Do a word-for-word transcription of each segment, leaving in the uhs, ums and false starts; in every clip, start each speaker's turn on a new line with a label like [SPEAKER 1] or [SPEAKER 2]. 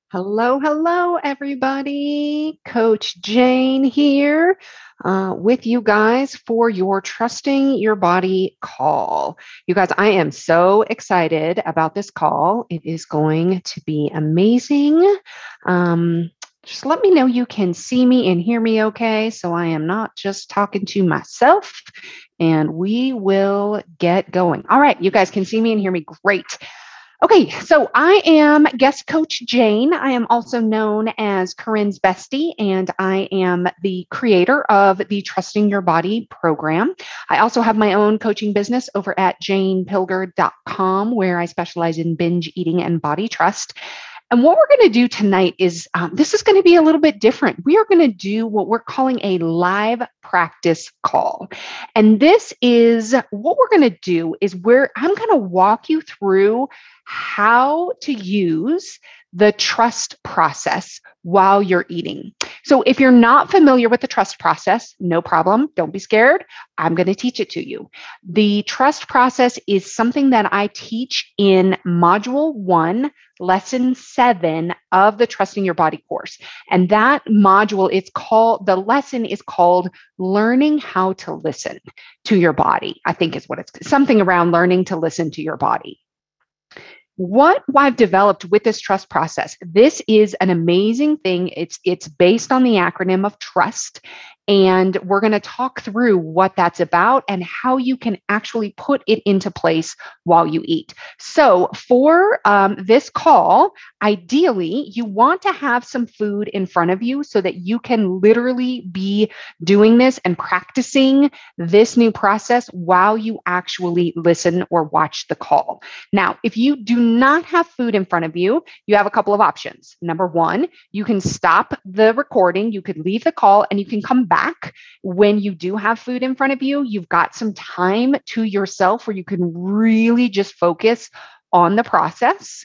[SPEAKER 1] Hello, hello, everybody. Coach Jane here uh, with you guys for your Trusting Your Body call. You guys, I am so excited about this call. It is going to be amazing. Um, just let me know you can see me and hear me okay, so I am not just talking to myself, and we will get going. All right, you guys can see me and hear me. Great. Okay, so I am guest coach Jane. I am also known as Corinne's bestie, and I am the creator of the Trusting Your Body program. I also have my own coaching business over at jane pilger dot com, where I specialize in binge eating and body trust. And what we're going to do tonight is um, this is going to be a little bit different. We are going to do what we're calling a live practice call. And this is what we're going to do is where I'm going to walk you through how to use the trust process while you're eating. So if you're not familiar with the trust process, no problem. Don't be scared. I'm going to teach it to you. The trust process is something that I teach in module one, lesson seven of the Trusting Your Body course. And that module, it's called, the lesson is called Learning How to Listen to Your Body, I think is what it's something around learning to listen to your body. What I've developed with this trust process, this is an amazing thing. It's it's based on the acronym of TRUST, and we're going to talk through what that's about and how you can actually put it into place while you eat. So for um, this call, ideally, you want to have some food in front of you so that you can literally be doing this and practicing this new process while you actually listen or watch the call. Now, if you do not have food in front of you, you have a couple of options. Number one, you can stop the recording, you could leave the call, and you can come back when you do have food in front of you. You've got some time to yourself where you can really just focus on the process.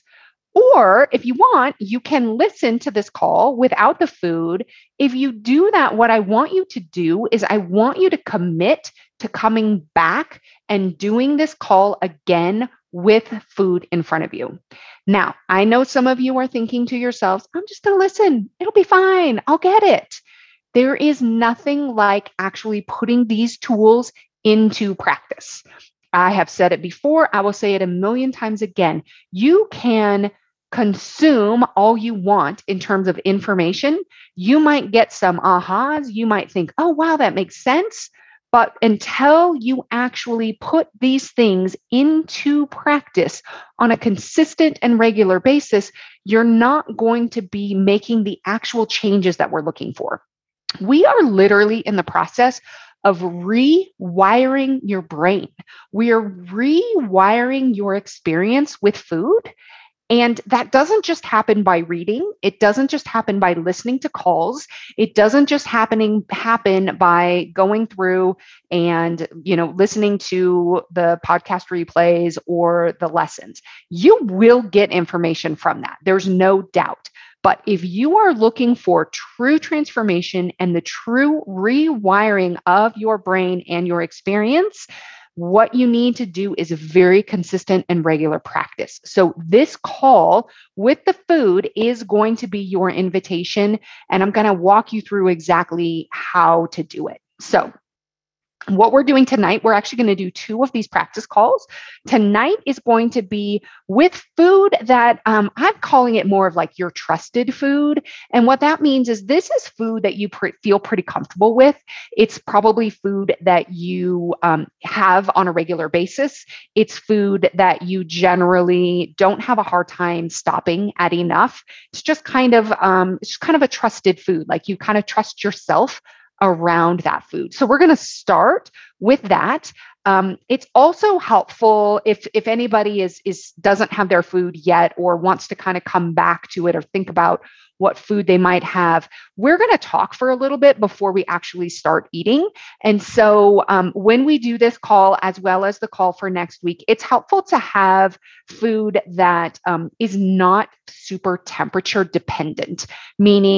[SPEAKER 1] Or if you want, you can listen to this call without the food. If you do that, what I want you to do is I want you to commit to coming back and doing this call again with food in front of you. Now, I know some of you are thinking to yourselves, I'm just going to listen. It'll be fine. I'll get it. There is nothing like actually putting these tools into practice. I have said it before. I will say it a million times again. You can consume all you want in terms of information. You might get some ahas. You might think, oh, wow, that makes sense. But until you actually put these things into practice on a consistent and regular basis, you're not going to be making the actual changes that we're looking for. We are literally in the process of rewiring your brain. We are rewiring your experience with food. And that doesn't just happen by reading. It doesn't just happen by listening to calls. It doesn't just happening happen by going through and, you know, listening to the podcast replays or the lessons. You will get information from that. There's no doubt. But if you are looking for true transformation and the true rewiring of your brain and your experience, what you need to do is a very consistent and regular practice. So this call with the food is going to be your invitation, and I'm going to walk you through exactly how to do it. So what we're doing tonight, we're actually going to do two of these practice calls. Tonight is going to be with food that um, I'm calling it more of like your trusted food. And what that means is this is food that you pre- feel pretty comfortable with. It's probably food that you um, have on a regular basis. It's food that you generally don't have a hard time stopping at enough. It's just kind of, um, it's just kind of a trusted food. Like you kind of trust yourself around that food. So we're going to start with that. Um, it's also helpful if if anybody is is doesn't have their food yet or wants to kind of come back to it or think about what food they might have. We're going to talk for a little bit before we actually start eating. And so um, when we do this call, as well as the call for next week, it's helpful to have food that um, is not super temperature dependent, meaning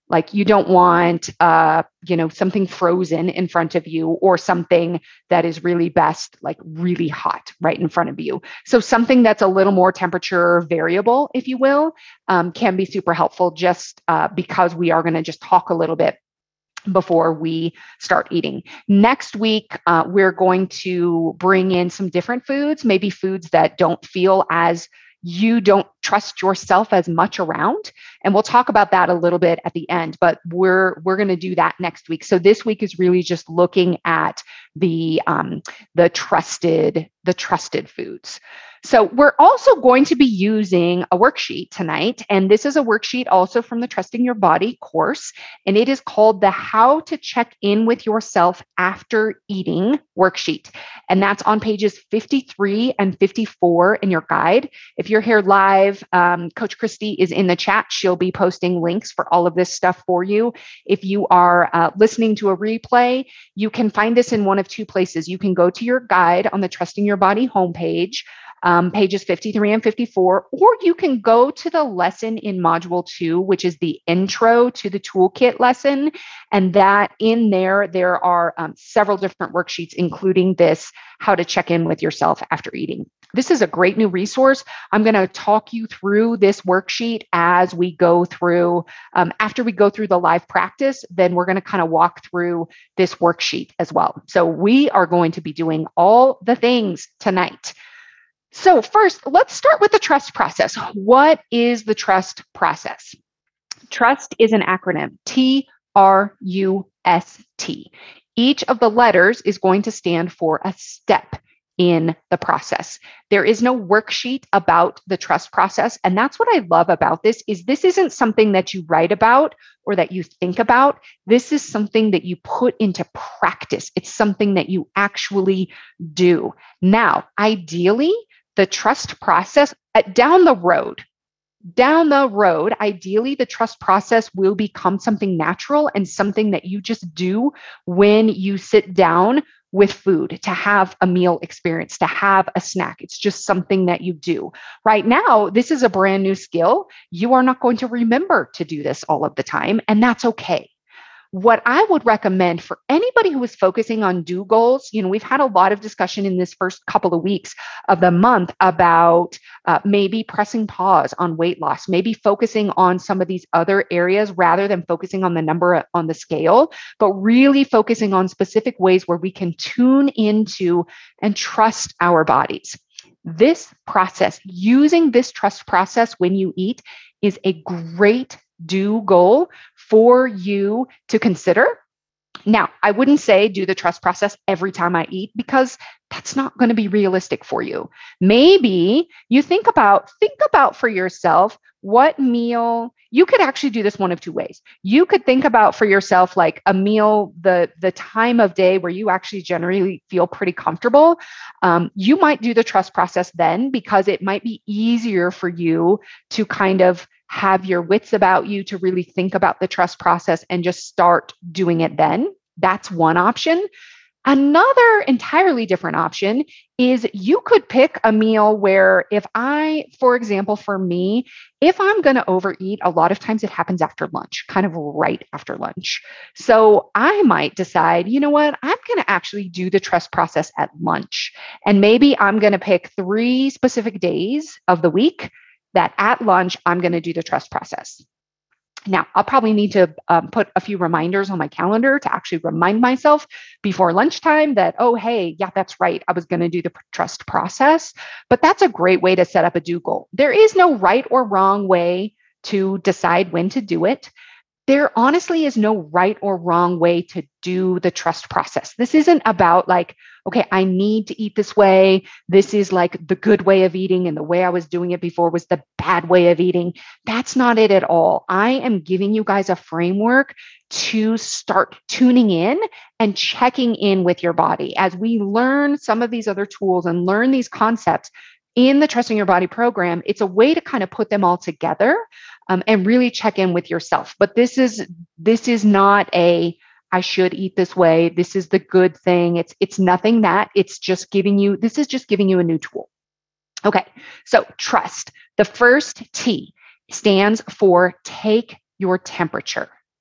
[SPEAKER 1] Like you don't want, uh, you know, something frozen in front of you or something that is really best, like really hot right in front of you. So something that's a little more temperature variable, if you will, um, can be super helpful just uh, because we are going to just talk a little bit before we start eating. Next week, uh, we're going to bring in some different foods, maybe foods that don't feel as you don't trust yourself as much around. And we'll talk about that a little bit at the end, but we're we're going to do that next week. So this week is really just looking at the um, the trusted the trusted foods. So we're also going to be using a worksheet tonight, and this is a worksheet also from the Trusting Your Body course, and it is called the How to Check In with Yourself After Eating worksheet. And that's on pages fifty-three and fifty-four in your guide. If you're here live, um, Coach Christy is in the chat. She'll be posting links for all of this stuff for you. If you are uh, listening to a replay, you can find this in one of two places. You can go to your guide on the Trusting Your Body homepage, Um, pages fifty-three and fifty-four, or you can go to the lesson in module two, which is the intro to the toolkit lesson. And that in there, there are um, several different worksheets, including this, how to check in with yourself after eating. This is a great new resource. I'm going to talk you through this worksheet as we go through, um, after we go through the live practice, then we're going to kind of walk through this worksheet as well. So we are going to be doing all the things tonight. So first, let's start with the trust process. What is the trust process? Trust is an acronym, T R U S T. Each of the letters is going to stand for a step in the process. There is no worksheet about the trust process. And that's what I love about this is this isn't something that you write about or that you think about. This is something that you put into practice. It's something that you actually do. Now, ideally, the trust process uh, down the road, down the road, ideally, the trust process will become something natural and something that you just do when you sit down with food to have a meal experience, to have a snack. It's just something that you do. Right now, this is a brand new skill. You are not going to remember to do this all of the time, and that's okay. What I would recommend for anybody who is focusing on do goals, you know, we've had a lot of discussion in this first couple of weeks of the month about uh, maybe pressing pause on weight loss, maybe focusing on some of these other areas rather than focusing on the number on the scale, but really focusing on specific ways where we can tune into and trust our bodies. This process, using this trust process when you eat, is a great do goal for you to consider. Now, I wouldn't say do the trust process every time I eat because that's not going to be realistic for you. Maybe you think about think about for yourself what meal you could actually do this one of two ways. You could think about for yourself like a meal, the the time of day where you actually generally feel pretty comfortable. Um, you might do the trust process then because it might be easier for you to kind of have your wits about you to really think about the trust process and just start doing it then. That's one option. Another entirely different option is you could pick a meal where if I, for example, for me, if I'm going to overeat, a lot of times it happens after lunch, kind of right after lunch. So I might decide, you know what, I'm going to actually do the trust process at lunch. And maybe I'm going to pick three specific days of the week that at lunch, I'm going to do the trust process. Now, I'll probably need to um, put a few reminders on my calendar to actually remind myself before lunchtime that, oh, hey, yeah, that's right. I was going to do the trust process. But that's a great way to set up a do goal. There is no right or wrong way to decide when to do it. There honestly is no right or wrong way to do the trust process. This isn't about like, okay, I need to eat this way. This is like the good way of eating, and the way I was doing it before was the bad way of eating. That's not it at all. I am giving you guys a framework to start tuning in and checking in with your body. As we learn some of these other tools and learn these concepts in the Trusting Your Body program, it's a way to kind of put them all together um, and really check in with yourself. But this is this is not a I should eat this way. This is the good thing. It's it's nothing that. It's just giving you, this is just giving you a new tool. Okay, so trust. The first T stands for take your temperature.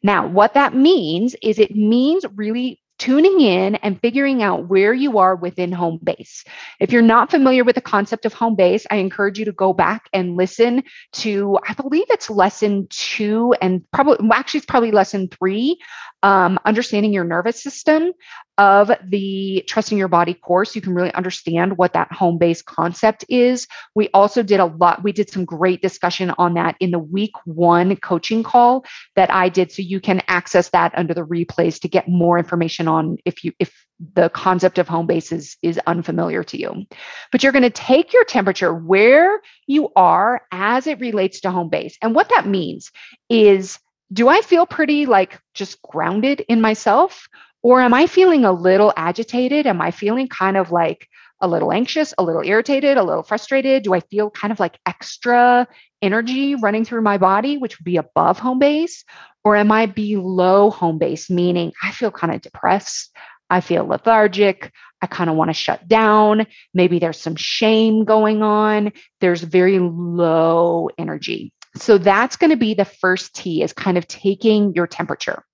[SPEAKER 1] Now, what that means is it means really tuning in and figuring out where you are within home base. If you're not familiar with the concept of home base, I encourage you to go back and listen to, I believe it's lesson two and probably, well, actually, it's probably lesson three, um, understanding your nervous system of the Trusting Your Body course. You can really understand what that home base concept is. We also did a lot, we did some great discussion on that in the week one coaching call that I did. So you can access that under the replays to get more information on if you if the concept of home base is, is unfamiliar to you. But you're going to take your temperature where you are as it relates to home base. And what that means is, do I feel pretty like just grounded in myself? Or am I feeling a little agitated? Am I feeling kind of like a little anxious, a little irritated, a little frustrated? Do I feel kind of like extra energy running through my body, which would be above home base? Or am I below home base, meaning I feel kind of depressed? I feel lethargic. I kind of want to shut down. Maybe there's some shame going on. There's very low energy. So that's going to be the first T, is kind of taking your temperature.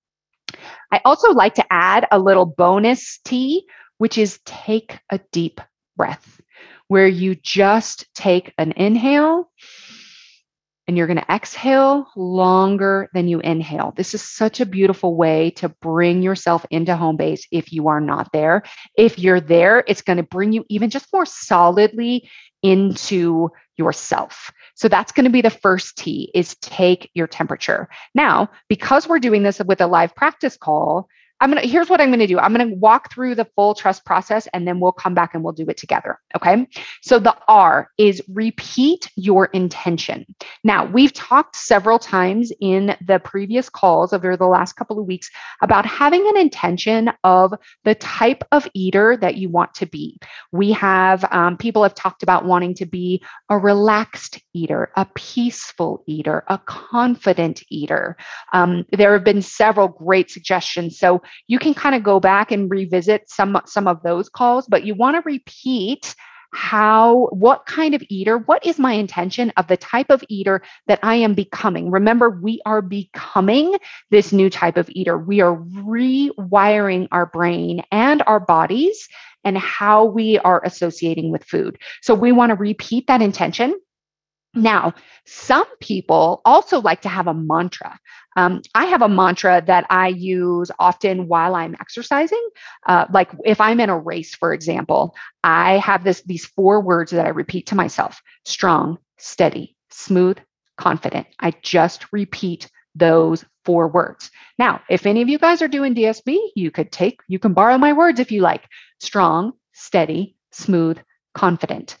[SPEAKER 1] I also like to add a little bonus T, which is take a deep breath, where you just take an inhale and you're going to exhale longer than you inhale. This is such a beautiful way to bring yourself into home base if you are not there. If you're there, it's going to bring you even just more solidly into yourself. So that's going to be the first T, is take your temperature. Now, because we're doing this with a live practice call, I'm going to, here's what I'm going to do. I'm going to walk through the full trust process and then we'll come back and we'll do it together. Okay. So the R is repeat your intention. Now, we've talked several times in the previous calls over the last couple of weeks about having an intention of the type of eater that you want to be. We have, um, people have talked about wanting to be a relaxed eater, a peaceful eater, a confident eater. Um, there have been several great suggestions. So you can kind of go back and revisit some, some of those calls, but you want to repeat how, what kind of eater, what is my intention of the type of eater that I am becoming? Remember, we are becoming this new type of eater. We are rewiring our brain and our bodies and how we are associating with food. So we want to repeat that intention. Now, some people also like to have a mantra. Um, I have a mantra that I use often while I'm exercising. Uh, like if I'm in a race, for example, I have this these four words that I repeat to myself: strong, steady, smooth, confident. I just repeat those four words. Now, if any of you guys are doing D S B, you could take, you can borrow my words if you like: strong, steady, smooth, confident.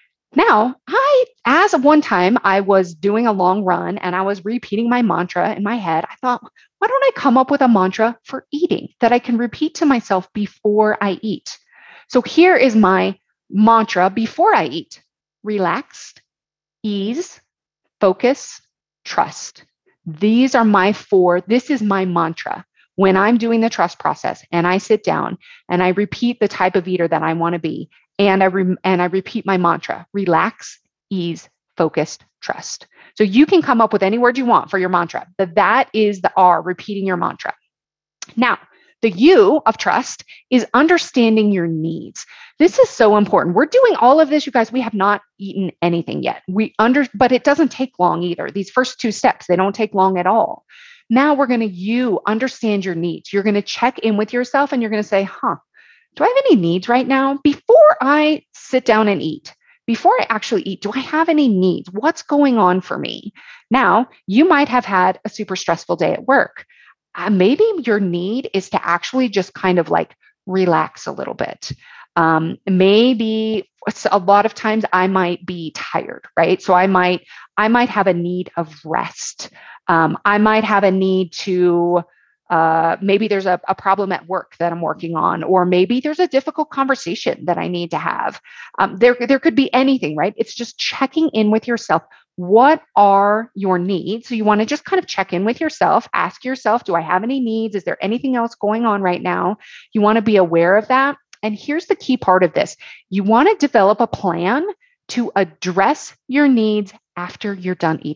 [SPEAKER 1] Now, I, as of one time, I was doing a long run and I was repeating my mantra in my head. I thought, why don't I come up with a mantra for eating that I can repeat to myself before I eat? So here is my mantra before I eat: relaxed, ease, focus, trust. These are my four, this is my mantra. When I'm doing the trust process and I sit down and I repeat the type of eater that I want to be, and I re- and I repeat my mantra: relax, ease, focused, trust. So you can come up with any word you want for your mantra, but that is the R, repeating your mantra. Now, the U of trust is understanding your needs. This is so important. We're doing all of this, you guys. We have not eaten anything yet. We under, but it doesn't take long either. These first two steps, they don't take long at all. Now we're going to, you understand your needs. You're going to check in with yourself and you're going to say, huh, do I have any needs right now? Before I sit down and eat, before I actually eat, do I have any needs? What's going on for me? Now, you might have had a super stressful day at work. Uh, maybe your need is to actually just kind of like relax a little bit. Um, maybe a lot of times I might be tired, right? So I might, I might have a need of rest. Um, I might have a need to Uh, maybe there's a, a problem at work that I'm working on, or maybe there's a difficult conversation that I need to have. Um, there, there could be anything, right? It's just checking in with yourself. What are your needs? So you want to just kind of check in with yourself, ask yourself, do I have any needs? Is there anything else going on right now? You want to be aware of that. And here's the key part of this. You want to develop a plan to address your needs after you're done eating.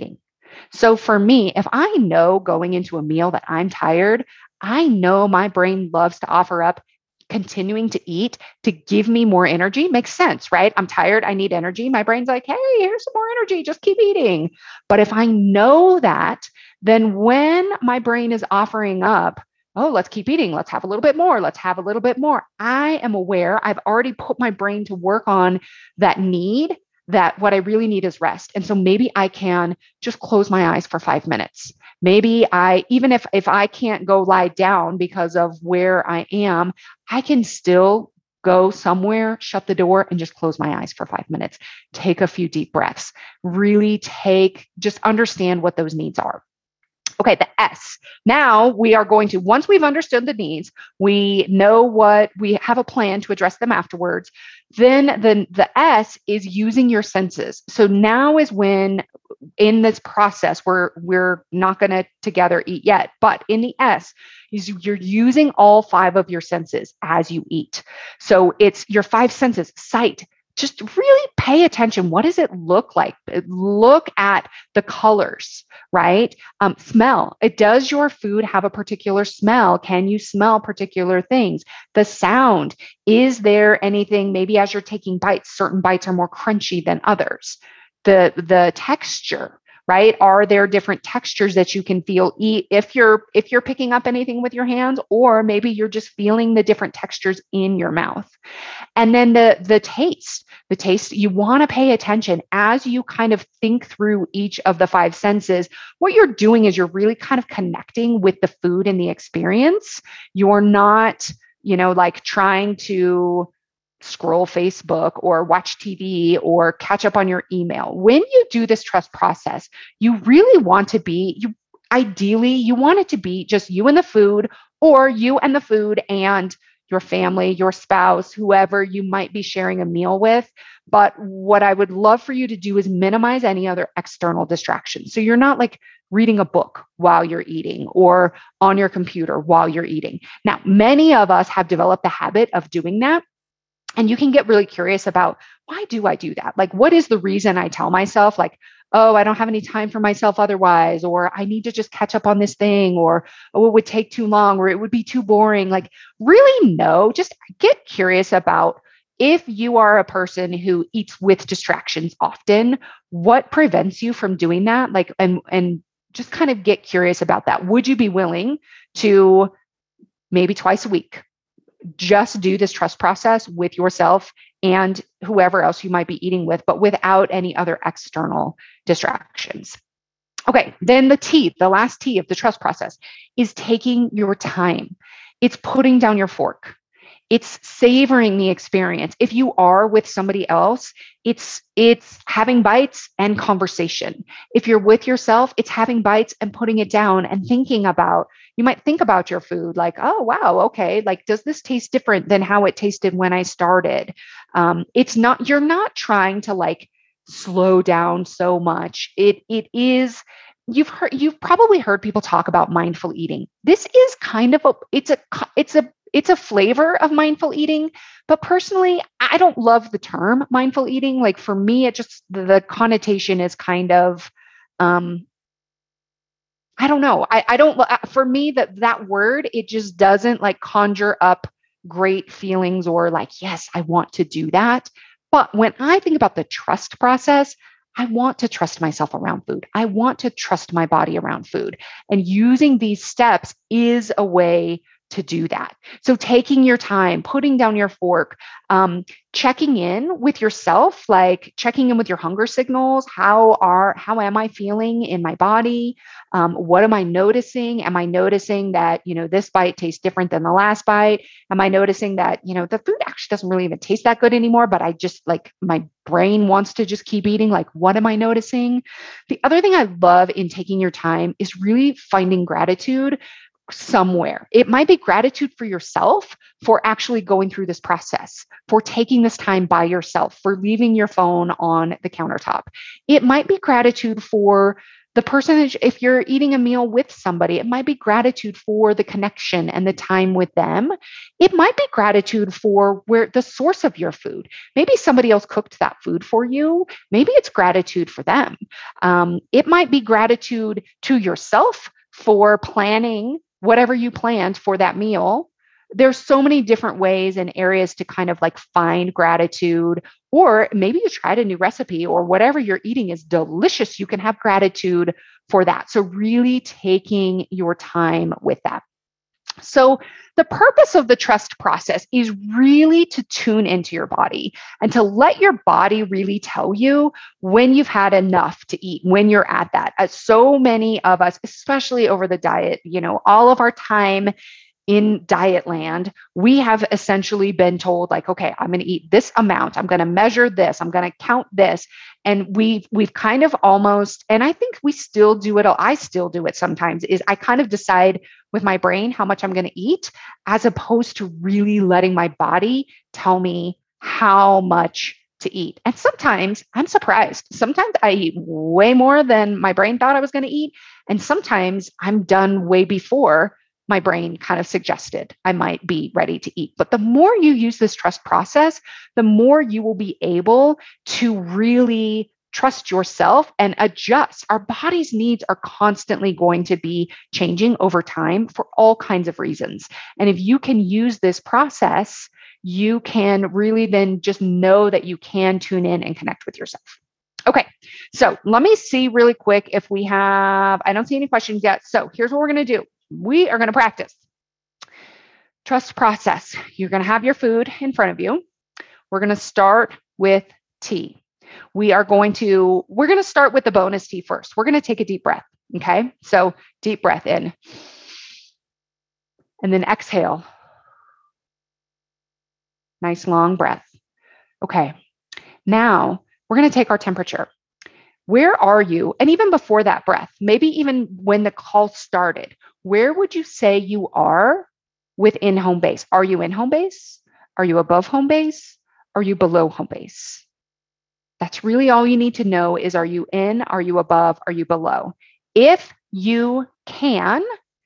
[SPEAKER 1] So for me, if I know going into a meal that I'm tired, I know my brain loves to offer up continuing to eat to give me more energy. Makes sense, right? I'm tired. I need energy. My brain's like, hey, here's some more energy. Just keep eating. But if I know that, then when my brain is offering up, oh, let's keep eating. Let's have a little bit more. Let's have a little bit more. I am aware I've already put my brain to work on that need, that what I really need is rest. And so maybe I can just close my eyes for five minutes. Maybe I, even if if I can't go lie down because of where I am, I can still go somewhere, shut the door, and just close my eyes for five minutes. Take a few deep breaths. Really take, just understand what those needs are. Okay, the S. Now we are going to, once we've understood the needs, we know what, we have a plan to address them afterwards. Then the, the S is using your senses. So now is when in this process, we're, we're not going to together eat yet, but in the S, is you're using all five of your senses as you eat. So it's your five senses: sight. Just really pay attention. What does it look like? Look at the colors, right? Um, smell. It does your food have a particular smell? Can you smell particular things? The sound. Is there anything, maybe as you're taking bites, certain bites are more crunchy than others? The, the texture, right? Are there different textures that you can feel eat if you're if you're picking up anything with your hands, or maybe you're just feeling the different textures in your mouth? And then the the taste, the taste, you want to pay attention as you kind of think through each of the five senses. What you're doing is you're really kind of connecting with the food and the experience. You're not, you know, like trying to scroll Facebook or watch T V or catch up on your email. When you do this trust process, you really want to be, you ideally, you want it to be just you and the food, or you and the food and your family, your spouse, whoever you might be sharing a meal with. But what I would love for you to do is minimize any other external distractions. So you're not like reading a book while you're eating or on your computer while you're eating. Now, many of us have developed the habit of doing that. And you can get really curious about, why do I do that? Like, what is the reason I tell myself, like, oh, I don't have any time for myself otherwise, or I need to just catch up on this thing, or oh, it would take too long, or it would be too boring. Like, really, no, just get curious about, if you are a person who eats with distractions often, what prevents you from doing that? Like, and, and just kind of get curious about that. Would you be willing to maybe twice a week just do this trust process with yourself and whoever else you might be eating with, but without any other external distractions? Okay, then the T, the last T of the trust process, is taking your time. It's putting down your fork. It's savoring the experience. If you are with somebody else, it's it's having bites and conversation. If you're with yourself, it's having bites and putting it down and thinking about, you might think about your food like, oh, wow, okay, like, does this taste different than how it tasted when I started? Um, it's not, you're not trying to like slow down so much. It it is, you've heard, you've probably heard people talk about mindful eating. This is kind of a, it's a, it's a, it's a flavor of mindful eating, but personally, I don't love the term mindful eating. Like, for me, it just, the, the connotation is kind of, um, I don't know. I, I don't, for me, that that word, it just doesn't like conjure up great feelings or like, yes, I want to do that. But when I think about the trust process, I want to trust myself around food. I want to trust my body around food. And using these steps is a way to do that. So taking your time, putting down your fork, um, checking in with yourself, like checking in with your hunger signals. How are, how am I feeling in my body? Um, what am I noticing? Am I noticing that, you know, this bite tastes different than the last bite? Am I noticing that, you know, the food actually doesn't really even taste that good anymore, but I just like, my brain wants to just keep eating? Like, what am I noticing? The other thing I love in taking your time is really finding gratitude somewhere. It might be gratitude for yourself for actually going through this process, for taking this time by yourself, for leaving your phone on the countertop. It might be gratitude for The person, if you're eating a meal with somebody, it might be gratitude for the connection and the time with them. It might be gratitude for where the source of your food. Maybe somebody else cooked that food for you. Maybe it's gratitude for them. Um, it might be gratitude to yourself for planning whatever you planned for that meal. There's so many different ways and areas to kind of like find gratitude, or maybe you tried a new recipe or whatever you're eating is delicious. You can have gratitude for that. So really taking your time with that. So the purpose of the trust process is really to tune into your body and to let your body really tell you when you've had enough to eat, when you're at that. As so many of us, especially over the diet, you know, all of our time in diet land, we have essentially been told like, okay, I'm going to eat this amount. I'm going to measure this. I'm going to count this. And we've, we've kind of almost, and I think we still do it. I still do it sometimes is I kind of decide with my brain how much I'm going to eat, as opposed to really letting my body tell me how much to eat. And sometimes I'm surprised. Sometimes I eat way more than my brain thought I was going to eat. And sometimes I'm done way before my brain kind of suggested I might be ready to eat. But the more you use this trust process, the more you will be able to really trust yourself and adjust. Our body's needs are constantly going to be changing over time for all kinds of reasons. And if you can use this process, you can really then just know that you can tune in and connect with yourself. Okay, so let me see really quick if we have, I don't see any questions yet. So here's what we're going to do. We are going to practice trust process. You're going to have your food in front of you. We're going to start with tea. We are going to, we're going to start with the bonus tea first. We're going to take a deep breath. Okay. So deep breath in and then exhale. Nice long breath. Okay. Now we're going to take our temperature. Where are you? And even before that breath, maybe even when the call started, where would you say you are within home base? Are you in home base? Are you above home base? Are you below home base? That's really all you need to know is, are you in? Are you above? Are you below? If you can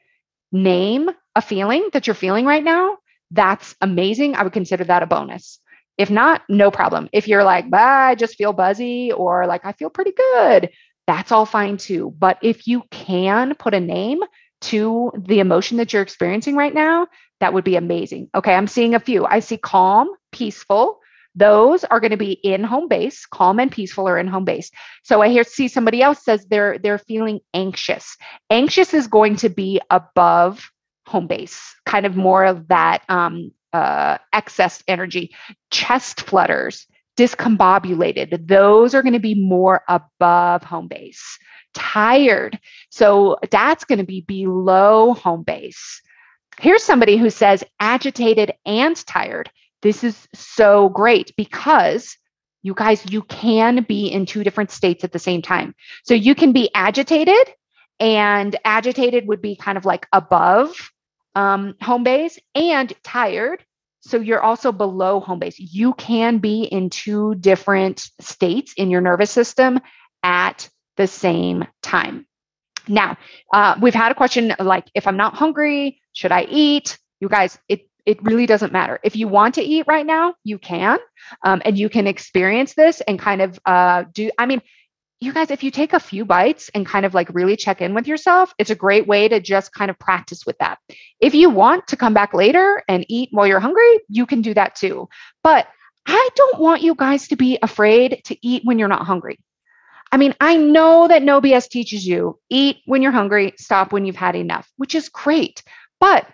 [SPEAKER 1] name a feeling that you're feeling right now, that's amazing. I would consider that a bonus. If not, no problem. If you're like, bah, I just feel buzzy, or like, I feel pretty good, that's all fine too. But if you can put a name to the emotion that you're experiencing right now, that would be amazing. Okay, I'm seeing a few. I see calm, peaceful. Those are going to be in home base. Calm and peaceful are in home base. So I hear see somebody else says they're they're feeling anxious. Anxious is going to be above home base, kind of more of that um, uh, excess energy. Chest flutters, discombobulated. Those are going to be more above home base. Tired. So that's going to be below home base. Here's somebody who says agitated and tired. This is so great because you guys, you can be in two different states at the same time. So you can be agitated, and agitated would be kind of like above um, home base, and tired. So you're also below home base. You can be in two different states in your nervous system at the same time. Now, uh, we've had a question like, if I'm not hungry, should I eat? You guys, it it really doesn't matter. If you want to eat right now, you can, um, and you can experience this and kind of uh, do, I mean, you guys, if you take a few bites and kind of like really check in with yourself, it's a great way to just kind of practice with that. If you want to come back later and eat while you're hungry, you can do that too. But I don't want you guys to be afraid to eat when you're not hungry. I mean, I know that No B S teaches you eat when you're hungry, stop when you've had enough, which is great. But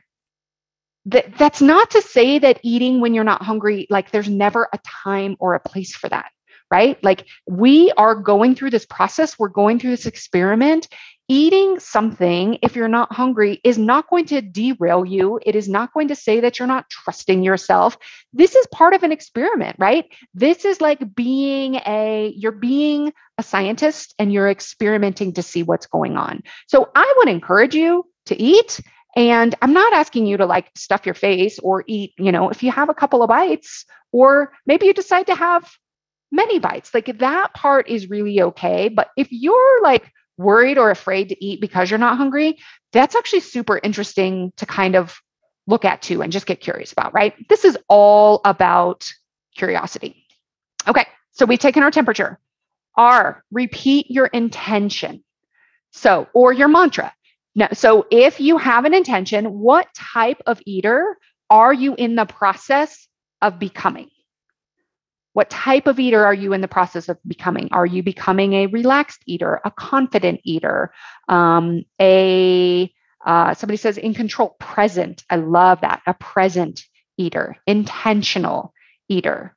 [SPEAKER 1] th- that's not to say that eating when you're not hungry, like there's never a time or a place for that, right? Like we are going through this process. We're going through this experiment. Eating something, if you're not hungry, is not going to derail you. It is not going to say that you're not trusting yourself. This is part of an experiment, right? This is like being a, you're being a scientist and you're experimenting to see what's going on. So I would encourage you to eat. And I'm not asking you to like stuff your face or eat, you know, if you have a couple of bites, or maybe you decide to have many bites, like that part is really okay. But if you're like worried or afraid to eat because you're not hungry, that's actually super interesting to kind of look at too and just get curious about, right? This is all about curiosity. Okay, so we've taken our temperature. R, repeat your intention. So, or your mantra. No, so if you have an intention, what type of eater are you in the process of becoming? What type of eater are you in the process of becoming? Are you becoming a relaxed eater, a confident eater, um, a uh, somebody says in control, present. I love that. A present eater, intentional eater,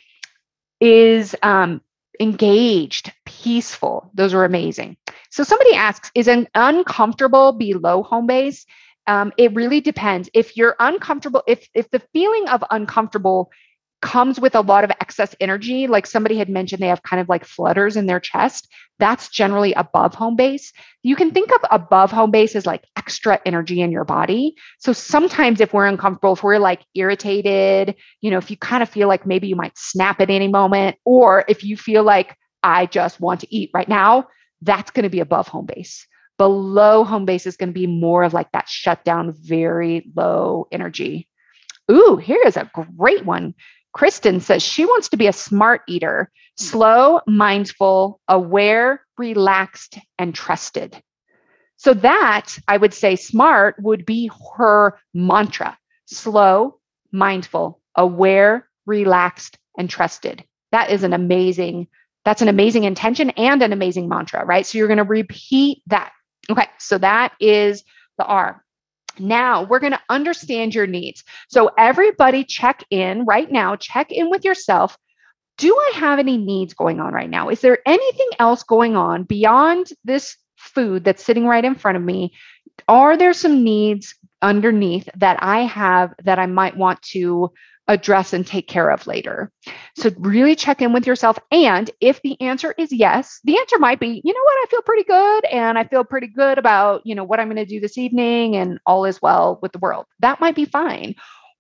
[SPEAKER 1] is um, engaged, peaceful. Those are amazing. So somebody asks, is an uncomfortable below home base? Um, it really depends. If you're uncomfortable, if if the feeling of uncomfortable comes with a lot of excess energy, like somebody had mentioned, they have kind of like flutters in their chest, that's generally above home base. You can think of above home base as like extra energy in your body. So sometimes if we're uncomfortable, if we're like irritated, you know, if you kind of feel like maybe you might snap at any moment, or if you feel like I just want to eat right now, that's going to be above home base. Below home base is going to be more of like that shutdown, very low energy. Ooh, here is a great one. Kristen says she wants to be a smart eater, slow, mindful, aware, relaxed, and trusted. So that I would say smart would be her mantra: slow, mindful, aware, relaxed, and trusted. That is an amazing, that's an amazing intention and an amazing mantra, right? So you're going to repeat that. Okay, so that is the R. Now we're going to understand your needs. So everybody check in right now, check in with yourself. Do I have any needs going on right now? Is there anything else going on beyond this food that's sitting right in front of me? Are there some needs underneath that I have that I might want to address and take care of later? So really check in with yourself. And if the answer is yes, the answer might be, you know what, I feel pretty good. And I feel pretty good about, you know, what I'm going to do this evening and all is well with the world. That might be fine.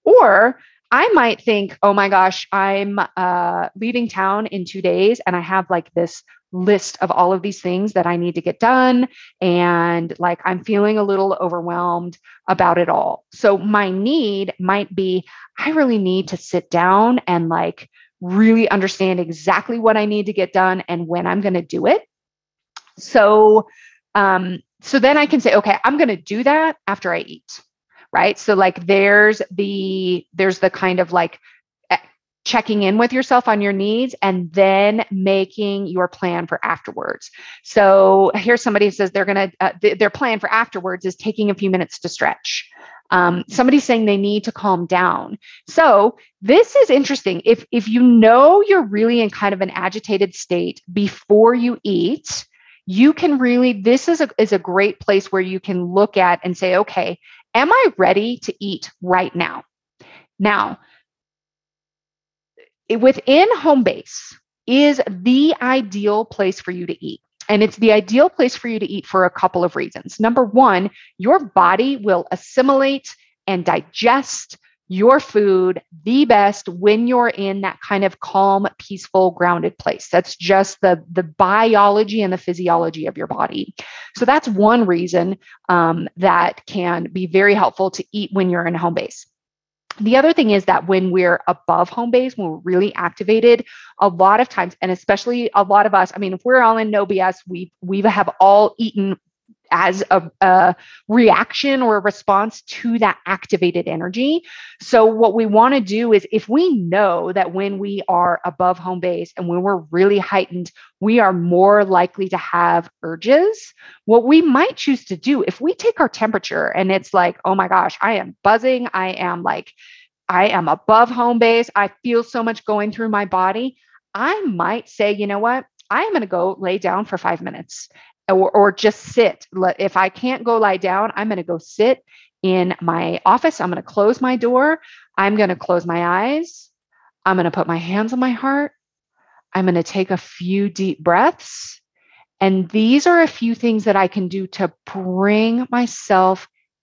[SPEAKER 1] Or I might think, oh my gosh, I'm uh, leaving town in two days and I have like this list of all of these things that I need to get done. And like, I'm feeling a little overwhelmed about it all. So my need might be, I really need to sit down and like really understand exactly what I need to get done and when I'm going to do it. So, um, so then I can say, okay, I'm going to do that after I eat. Right. So like there's the, there's the kind of like checking in with yourself on your needs and then making your plan for afterwards. So here's somebody who says they're going to, uh, th- their plan for afterwards is taking a few minutes to stretch. Um, somebody's saying they need to calm down. So this is interesting. If, if you know you're really in kind of an agitated state before you eat, you can really, this is a, is a great place where you can look at and say, okay, am I ready to eat right now? Now, within home base is the ideal place for you to eat. And it's the ideal place for you to eat for a couple of reasons. Number one, your body will assimilate and digest your food the best when you're in that kind of calm, peaceful, grounded place. That's just the, the biology and the physiology of your body. So that's one reason um, that can be very helpful to eat when you're in home base. The other thing is that when we're above home base, when we're really activated, a lot of times, and especially a lot of us, I mean, if we're all in no B S, we we have all eaten as a, a reaction or a response to that activated energy. So what we want to do is if we know that when we are above home base and when we're really heightened, we are more likely to have urges, what we might choose to do, if we take our temperature and it's like, oh my gosh, I am buzzing, I am like, I am above home base, I feel so much going through my body, I might say, you know what, I'm going to go lay down for five minutes. Or, or just sit. If I can't go lie down, I'm going to go sit in my office. I'm going to close my door. I'm going to close my eyes. I'm going to put my hands on my heart. I'm going to take a few deep breaths. And these are a few things that I can do to bring myself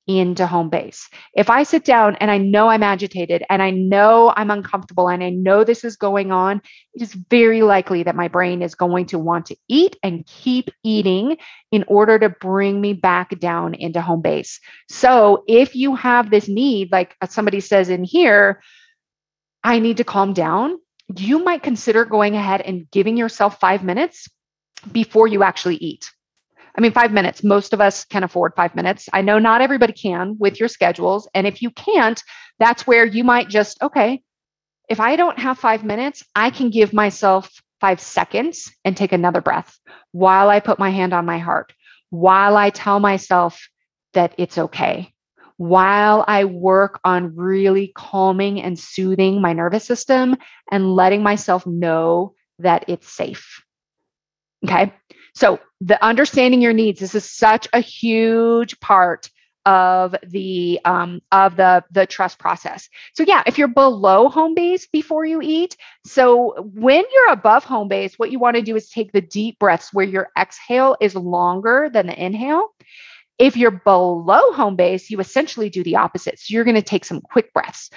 [SPEAKER 1] into home base. If I sit down and I know I'm agitated and I know I'm uncomfortable and I know this is going on, it is very likely that my brain is going to want to eat and keep eating in order to bring me back down into home base. So if you have this need, like somebody says in here, I need to calm down, you might consider going ahead and giving yourself five minutes before you actually eat. I mean, five minutes, most of us can afford five minutes. I know not everybody can with your schedules. And if you can't, that's where you might just, okay, if I don't have five minutes, I can give myself five seconds and take another breath while I put my hand on my heart, while I tell myself that it's okay, while I work on really calming and soothing my nervous system and letting myself know that it's safe. Okay. So the understanding your needs, this is such a huge part of the um, of the the trust process. So yeah, if you're below home base before you eat, so when you're above home base, what you want to do is take the deep breaths where your exhale is longer than the inhale. If you're below home base, you essentially do the opposite. So you're going to take some quick breaths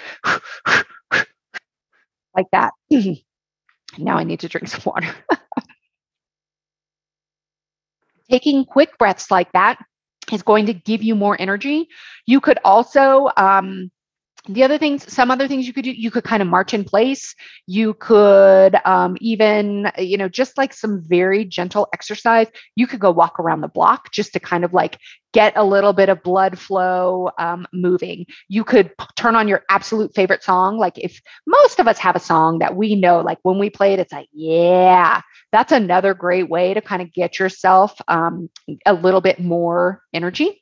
[SPEAKER 1] like that. Now I need to drink some water. Taking quick breaths like that is going to give you more energy. You could also, um, the other things, some other things you could do, you could kind of march in place. You could um, even, you know, just like some very gentle exercise, you could go walk around the block just to kind of like get a little bit of blood flow um, moving. You could p- turn on your absolute favorite song. Like if most of us have a song that we know, like when we play it, it's like, yeah, that's another great way to kind of get yourself um, a little bit more energy.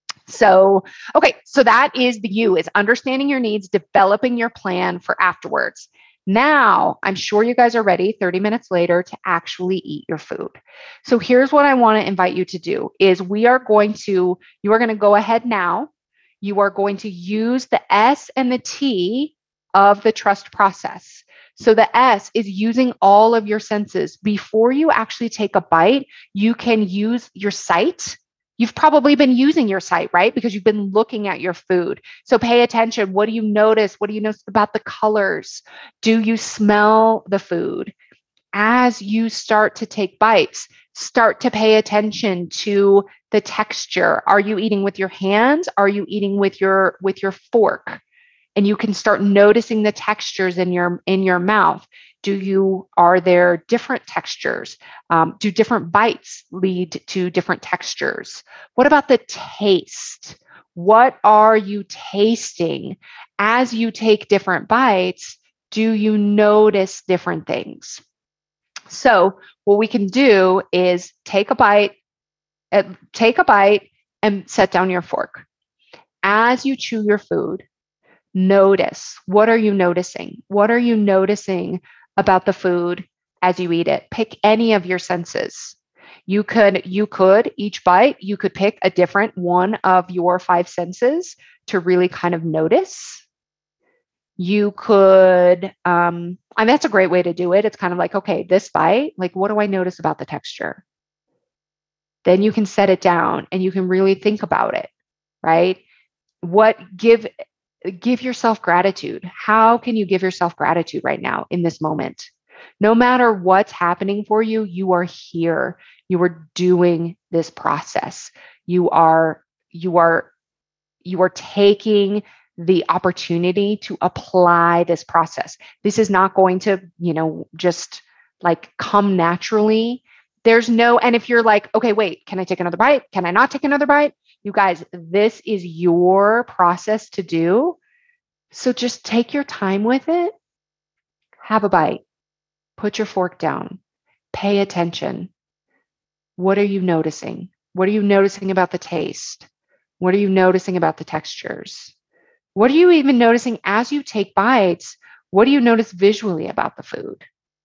[SPEAKER 1] So, okay, so that is the you is understanding your needs, developing your plan for afterwards. Now, I'm sure you guys are ready thirty minutes later to actually eat your food. So here's what I want to invite you to do is we are going to, you are going to go ahead now. You are going to use the S and the T of the trust process. So the S is using all of your senses. Before you actually take a bite, you can use your sight. You've probably been using your sight, right? Because you've been looking at your food. So pay attention. What do you notice? What do you notice about the colors? Do you smell the food? As you start to take bites, start to pay attention to the texture. Are you eating with your hands? Are you eating with your with your fork? And you can start noticing the textures in your in your mouth. Do you are there different textures? Um, do different bites lead to different textures? What about the taste? What are you tasting as you take different bites? Do you notice different things? So what we can do is take a bite, uh, take a bite, and set down your fork. As you chew your food, notice, what are you noticing? What are you noticing about the food as you eat it? Pick any of your senses. You could, you could, each bite, you could pick a different one of your five senses to really kind of notice. You could, um, and that's a great way to do it. It's kind of like, okay, this bite, like, what do I notice about the texture? Then you can set it down and you can really think about it, right? What give give yourself gratitude. How can you give yourself gratitude right now in this moment? No matter what's happening for you, you are here. You are doing this process. You are you are you are taking the opportunity to apply this process. This is not going to, you know, just like come naturally. There's no, and if you're like, okay, wait, can I take another bite? Can I not take another bite? You guys, this is your process to do. So just take your time with it. Have a bite. Put your fork down. Pay attention. What are you noticing? What are you noticing about the taste? What are you noticing about the textures? What are you even noticing as you take bites? What do you notice visually about the food?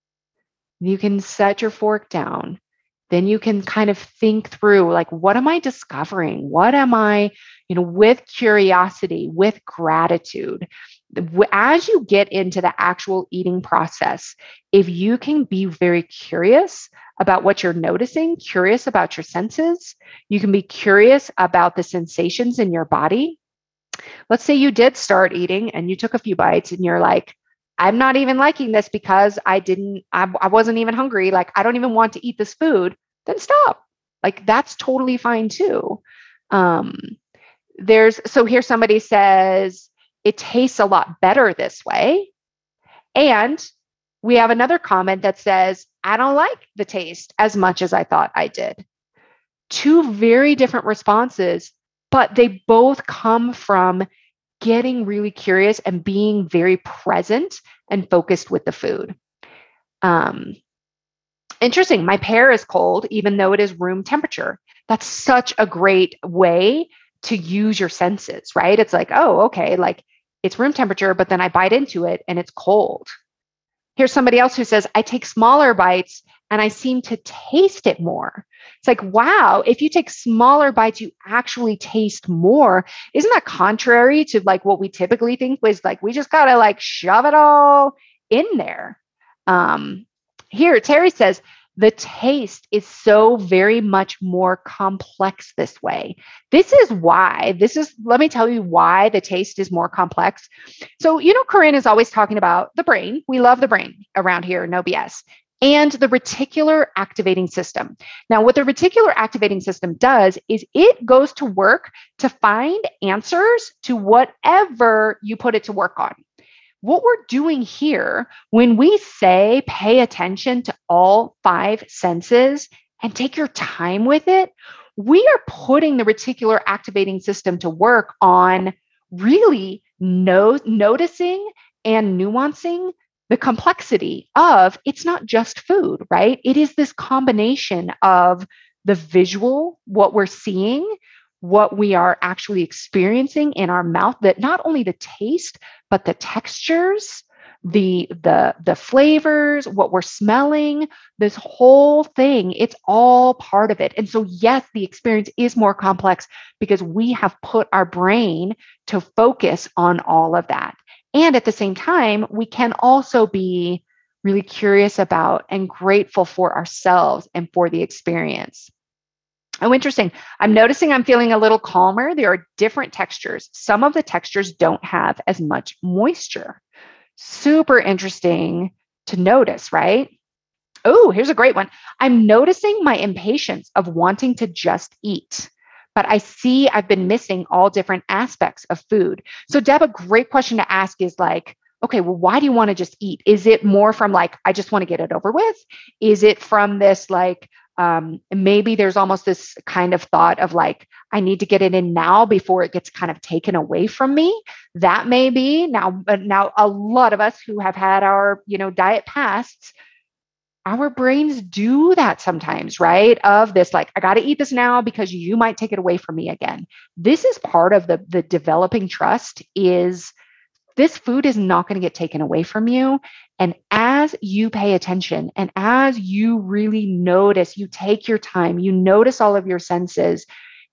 [SPEAKER 1] You can set your fork down. Then you can kind of think through, like, what am I discovering? What am I, you know, with curiosity, with gratitude? As you get into the actual eating process, if you can be very curious about what you're noticing, curious about your senses, you can be curious about the sensations in your body. Let's say you did start eating and you took a few bites and you're like, I'm not even liking this because I didn't, I, I wasn't even hungry. Like, I don't even want to eat this food. Then stop. Like, that's totally fine too. Um, there's, so here somebody says, it tastes a lot better this way. And we have another comment that says, I don't like the taste as much as I thought I did. Two very different responses, but they both come from getting really curious and being very present and focused with the food. Um, interesting. My pear is cold, even though it is room temperature. That's such a great way to use your senses, right? It's like, oh, okay, like it's room temperature, but then I bite into it and it's cold. Here's somebody else who says, I take smaller bites and I seem to taste it more. It's like, wow, if you take smaller bites, you actually taste more. Isn't that contrary to like what we typically think was like, we just got to like shove it all in there? Um, here, Terry says, the taste is so very much more complex this way. This is why, this is, let me tell you why the taste is more complex. So, you know, Corinne is always talking about the brain. We love the brain around here, no B S. And the reticular activating system. Now, what the reticular activating system does is it goes to work to find answers to whatever you put it to work on. What we're doing here, when we say pay attention to all five senses and take your time with it, we are putting the reticular activating system to work on really no, noticing and nuancing the complexity of it's not just food, right? It is this combination of the visual, what we're seeing, what we are actually experiencing in our mouth, that not only the taste, but the textures, the the the flavors, what we're smelling, this whole thing, it's all part of it. And so yes, the experience is more complex because we have put our brain to focus on all of that. And at the same time, we can also be really curious about and grateful for ourselves and for the experience. Oh, interesting. I'm noticing I'm feeling a little calmer. There are different textures. Some of the textures don't have as much moisture. Super interesting to notice, right? Oh, here's a great one. I'm noticing my impatience of wanting to just eat, but I see I've been missing all different aspects of food. So, Deb, a great question to ask is like, okay, well, why do you want to just eat? Is it more from like, I just want to get it over with? Is it from this like, um, maybe there's almost this kind of thought of like, I need to get it in now before it gets kind of taken away from me. That may be now, but now a lot of us who have had our, you know, diet pasts, our brains do that sometimes, right? Of this, like, I got to eat this now because you might take it away from me again. This is part of the, the developing trust is this food is not going to get taken away from you. And as you pay attention and as you really notice, you take your time, you notice all of your senses,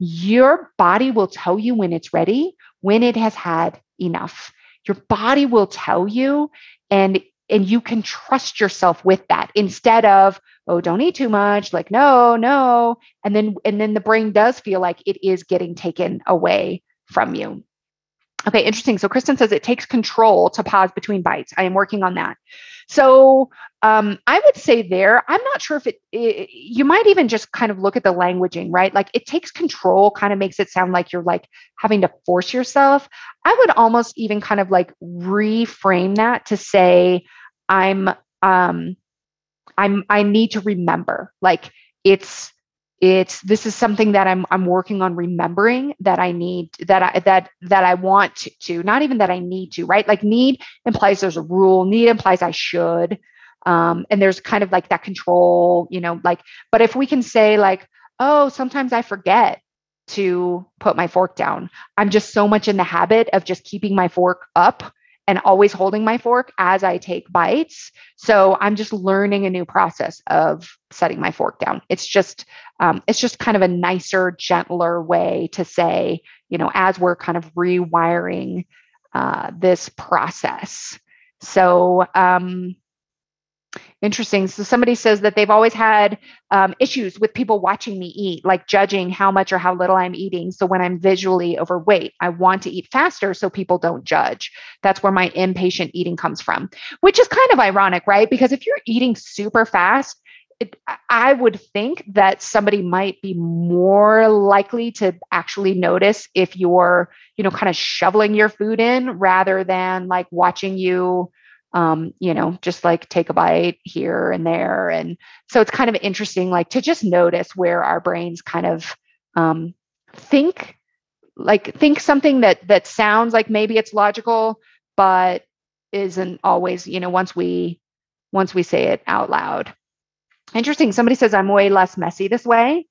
[SPEAKER 1] your body will tell you when it's ready, when it has had enough. Your body will tell you, and and you can trust yourself with that instead of, oh, don't eat too much, like, no, no. And then, and then the brain does feel like it is getting taken away from you. Okay, interesting. So Kristen says it takes control to pause between bites. I am working on that. So um, I would say there, I'm not sure if it, it, you might even just kind of look at the languaging, right? Like it takes control kind of makes it sound like you're like having to force yourself. I would almost even kind of like reframe that to say, I'm, um, I'm, I need to remember, like it's, It's this is something that I'm I'm working on remembering that I need that I that that I want to, to not even that I need to, right? Like need implies there's a rule, need implies I should. Um, and there's kind of like that control, you know, like, but if we can say like, oh, sometimes I forget to put my fork down. I'm just so much in the habit of just keeping my fork up and always holding my fork as I take bites. So I'm just learning a new process of setting my fork down. It's just, um, it's just kind of a nicer, gentler way to say, you know, as we're kind of rewiring uh, this process. So, um, interesting. So somebody says that they've always had um, issues with people watching me eat, like judging how much or how little I'm eating. So when I'm visually overweight, I want to eat faster so people don't judge. That's where my impatient eating comes from, which is kind of ironic, right? Because if you're eating super fast, it, I would think that somebody might be more likely to actually notice if you're, you know, kind of shoveling your food in rather than like watching you um, you know, just like take a bite here and there. And so it's kind of interesting, like to just notice where our brains kind of um, think, like think something that that sounds like maybe it's logical, but isn't always, you know, once we once we say it out loud. Interesting. Somebody says I'm way less messy this way.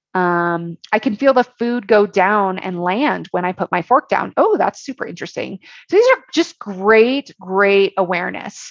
[SPEAKER 1] Um, I can feel the food go down and land when I put my fork down. Oh, that's super interesting. So these are just great, great awareness.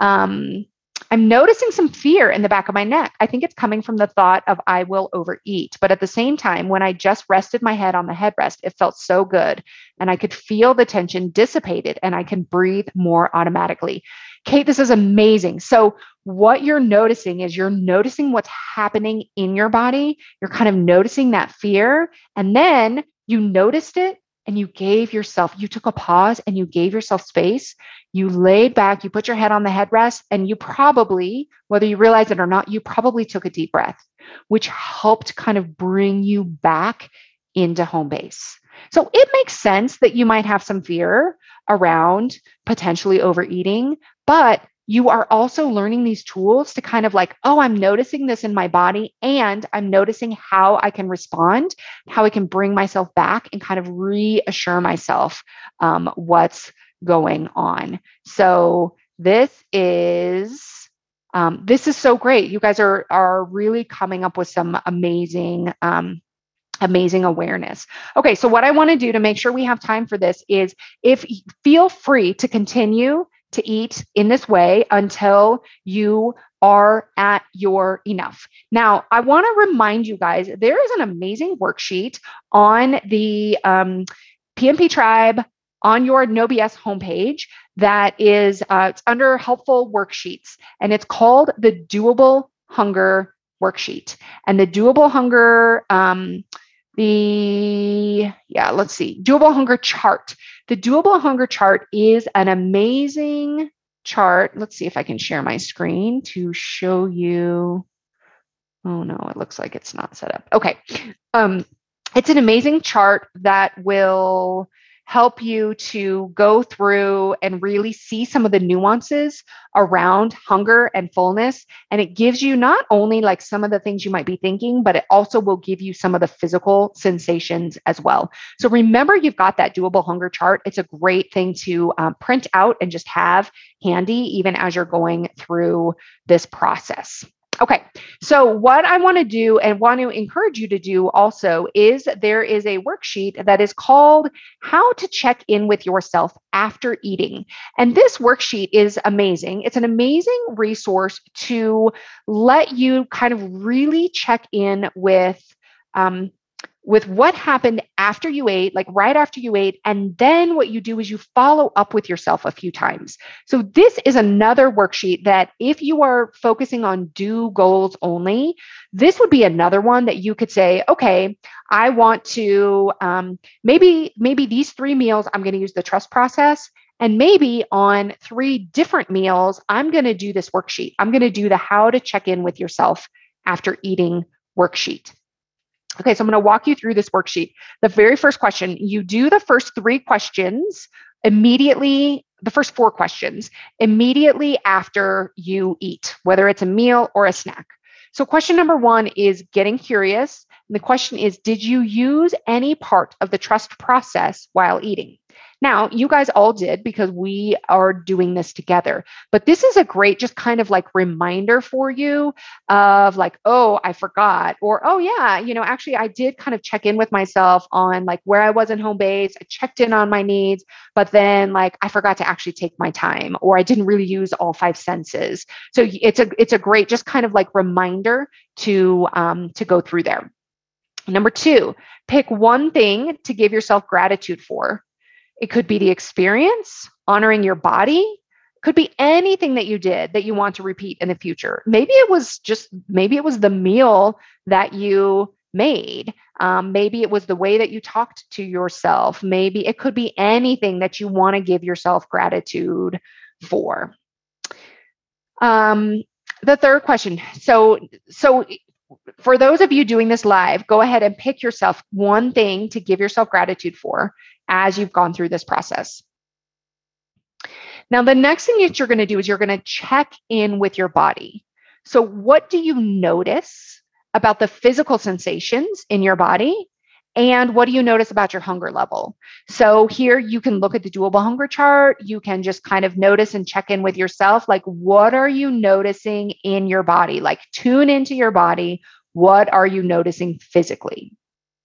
[SPEAKER 1] Um, I'm noticing some fear in the back of my neck. I think it's coming from the thought of I will overeat. But at the same time, when I just rested my head on the headrest, it felt so good. And I could feel the tension dissipated and I can breathe more automatically. Kate, this is amazing. So what you're noticing is you're noticing what's happening in your body. You're kind of noticing that fear. And then you noticed it and you gave yourself, you took a pause and you gave yourself space. You laid back, you put your head on the headrest, and you probably, whether you realize it or not, you probably took a deep breath, which helped kind of bring you back into home base. So it makes sense that you might have some fear around potentially overeating, but you are also learning these tools to kind of like, oh, I'm noticing this in my body and I'm noticing how I can respond, how I can bring myself back and kind of reassure myself um, what's going on. So this is um, this is so great. You guys are are really coming up with some amazing um, amazing awareness. Okay, so what I want to do to make sure we have time for this is if feel free to continue to eat in this way until you are at your enough. Now, I want to remind you guys, there is an amazing worksheet on the um, P M P Tribe on your No B S homepage that is uh, it's under helpful worksheets, and it's called the Doable Hunger Worksheet. And the Doable Hunger um, the, yeah, let's see, Doable Hunger Chart. The Doable Hunger Chart is an amazing chart. Let's see if I can share my screen to show you. Oh no, it looks like it's not set up. Okay. Um, it's an amazing chart that will help you to go through and really see some of the nuances around hunger and fullness. And it gives you not only like some of the things you might be thinking, but it also will give you some of the physical sensations as well. So remember, you've got that Doable Hunger Chart. It's a great thing to um, print out and just have handy, even as you're going through this process. Okay, so what I want to do and want to encourage you to do also is there is a worksheet that is called How to Check In with Yourself After Eating. And this worksheet is amazing. It's an amazing resource to let you kind of really check in with um, with what happened after you ate, like right after you ate. And then what you do is you follow up with yourself a few times. So this is another worksheet that if you are focusing on do goals only, this would be another one that you could say, okay, I want to, um, maybe, maybe these three meals, I'm going to use the trust process. And maybe on three different meals, I'm going to do this worksheet. I'm going to do the how to check in with yourself after eating worksheet. Okay, so I'm going to walk you through this worksheet. The very first question, you do the first three questions immediately, the first four questions immediately after you eat, whether it's a meal or a snack. So question number one is getting curious. And the question is, did you use any part of the trust process while eating? Now, you guys all did because we are doing this together. But this is a great just kind of like reminder for you of like, oh, I forgot. Or, oh, yeah, you know, actually, I did kind of check in with myself on like where I was in home base. I checked in on my needs, but then like I forgot to actually take my time, or I didn't really use all five senses. So it's a it's a great just kind of like reminder to um, to go through there. Number two, pick one thing to give yourself gratitude for. It could be the experience, honoring your body. Could be anything that you did that you want to repeat in the future. Maybe it was just, maybe it was the meal that you made. Um, maybe it was the way that you talked to yourself. Maybe it could be anything that you want to give yourself gratitude for. Um, the third question. So, so for those of you doing this live, go ahead and pick yourself one thing to give yourself gratitude for as you've gone through this process. Now, the next thing that you're going to do is you're going to check in with your body. So what do you notice about the physical sensations in your body? And what do you notice about your hunger level? So here you can look at the doable hunger chart. You can just kind of notice and check in with yourself. Like, what are you noticing in your body? Like, tune into your body. What are you noticing physically?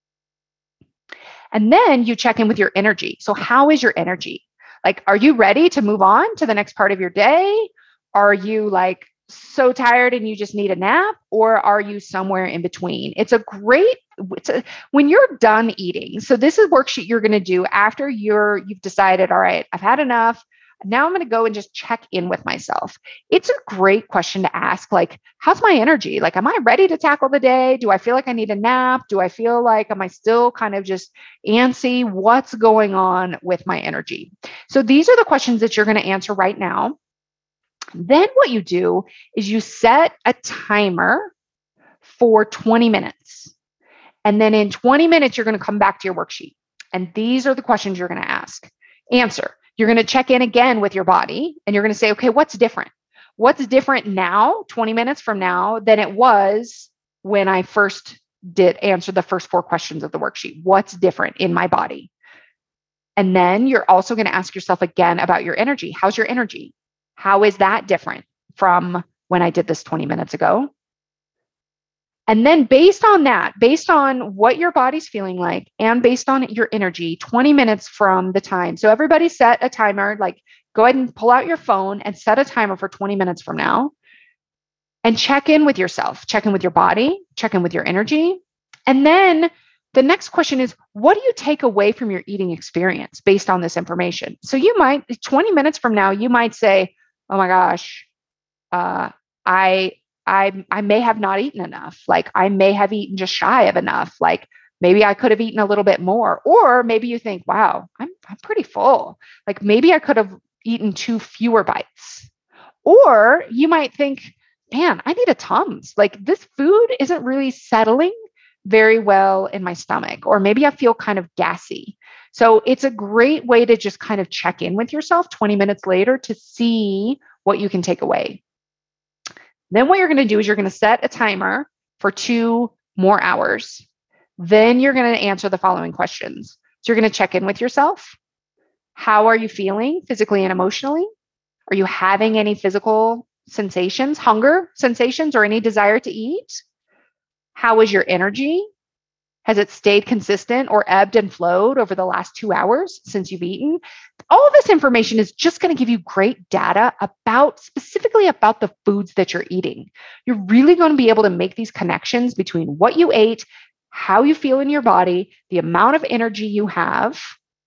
[SPEAKER 1] And then you check in with your energy. So how is your energy? Like, are you ready to move on to the next part of your day? Are you like so tired and you just need a nap? Or are you somewhere in between? It's a great, it's a, when you're done eating. So this is a worksheet you're going to do after you're, you've decided, all right, I've had enough. Now I'm going to go and just check in with myself. It's a great question to ask. Like, how's my energy? Like, am I ready to tackle the day? Do I feel like I need a nap? Do I feel like, am I still kind of just antsy? What's going on with my energy? So these are the questions that you're going to answer right now. Then what you do is you set a timer for twenty minutes. And then in twenty minutes, you're going to come back to your worksheet. And these are the questions you're going to ask. Answer. You're going to check in again with your body and you're going to say, okay, what's different? What's different now, twenty minutes from now, than it was when I first did answer the first four questions of the worksheet? What's different in my body? And then you're also going to ask yourself again about your energy. How's your energy? How is that different from when I did this twenty minutes ago? And then based on that, based on what your body's feeling like and based on your energy, twenty minutes from the time. So everybody set a timer, like go ahead and pull out your phone and set a timer for twenty minutes from now and check in with yourself, check in with your body, check in with your energy. And then the next question is, what do you take away from your eating experience based on this information? So you might, twenty minutes from now, you might say, oh my gosh, uh, I, I, I may have not eaten enough. Like I may have eaten just shy of enough. Like maybe I could have eaten a little bit more. Or maybe you think, wow, I'm, I'm pretty full. Like maybe I could have eaten two fewer bites. Or you might think, man, I need a Tums. Like this food isn't really settling very well in my stomach. Or maybe I feel kind of gassy. So it's a great way to just kind of check in with yourself twenty minutes later to see what you can take away. Then what you're going to do is you're going to set a timer for two more hours. Then you're going to answer the following questions. So you're going to check in with yourself. How are you feeling physically and emotionally? Are you having any physical sensations, hunger sensations, or any desire to eat? How is your energy? Has it stayed consistent or ebbed and flowed over the last two hours since you've eaten? All of this information is just going to give you great data about specifically about the foods that you're eating. You're really going to be able to make these connections between what you ate, how you feel in your body, the amount of energy you have.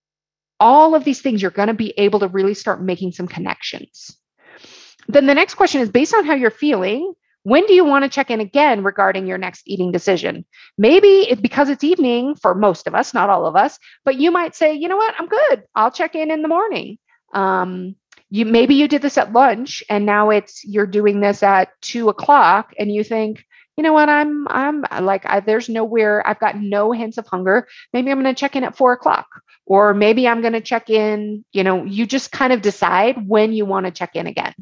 [SPEAKER 1] All of these things, you're going to be able to really start making some connections. Then the next question is, based on how you're feeling, when do you want to check in again regarding your next eating decision? Maybe it's because it's evening for most of us, not all of us, but you might say, you know what, I'm good. I'll check in in the morning. Um, you maybe you did this at lunch and now it's you're doing this at two o'clock and you think, you know what, I'm I'm like I, there's nowhere I've got no hints of hunger. Maybe I'm going to check in at four o'clock, or maybe I'm going to check in. You know, you just kind of decide when you want to check in again.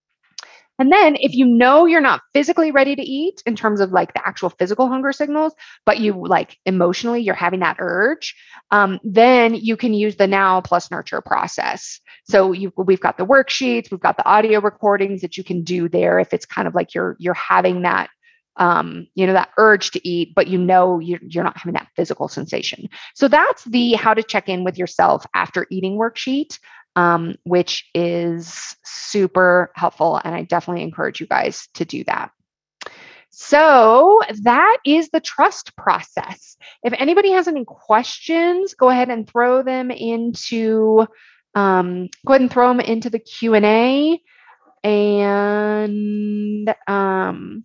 [SPEAKER 1] And then if you know you're not physically ready to eat in terms of like the actual physical hunger signals, but you like emotionally, you're having that urge, um, then you can use the now plus nurture process. So you, we've got the worksheets, we've got the audio recordings that you can do there. If it's kind of like you're, you're having that, um, you know, that urge to eat, but you know, you're, you're not having that physical sensation. So that's the how to check in with yourself after eating worksheet. Um, which is super helpful. And I definitely encourage you guys to do that. So that is the trust process. If anybody has any questions, go ahead and throw them into, um, go ahead and throw them into the Q and A. And um,